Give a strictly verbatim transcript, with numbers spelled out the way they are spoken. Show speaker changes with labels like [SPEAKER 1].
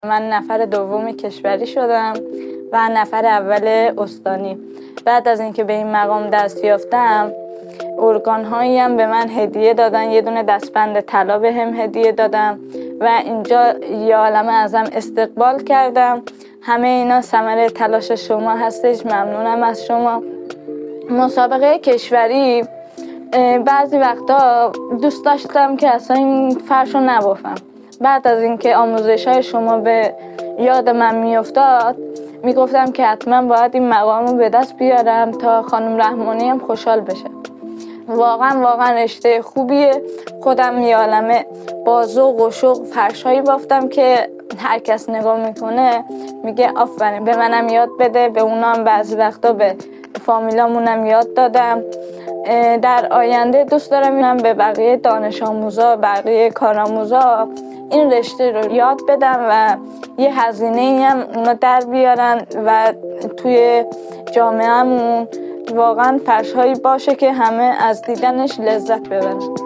[SPEAKER 1] من نفر دوم کشوری شدم و نفر اول استانی. بعد از اینکه به این مقام دست یافتم، ارگان هایی هم به من هدیه دادن. یه دونه دستبند طلا به هم هدیه دادم و اینجا یه عالمه ازم استقبال کردم. همه اینا ثمره تلاش شما هستش. ممنونم از شما. مسابقه کشوری بعضی وقتا دوست داشتم که اصلا این فرش رو نبافم. بعد از اینکه آموزش های شما به یاد من میافتاد، میگفتم که حتما باید این مقام رو به دست بیارم تا خانم رحمانی هم خوشحال بشه. واقعا واقعا رشته خوبیه. خودم یه عالمه با ذوق و شوق فرشایی بافتم که هر کس نگاه میکنه میگه آفرین، به منم یاد بده. به اونام بعضی وقتا به فامیلامونم یاد دادم. در آینده دوست دارم اینم به بقیه دانش آموزا، بقیه کارآموزا این رشته رو یاد بدم و یه هزینه‌ای هم اونا در بیارن و توی جامعه‌مون واقعا فرش‌هایی باشه که همه از دیدنش لذت ببرن.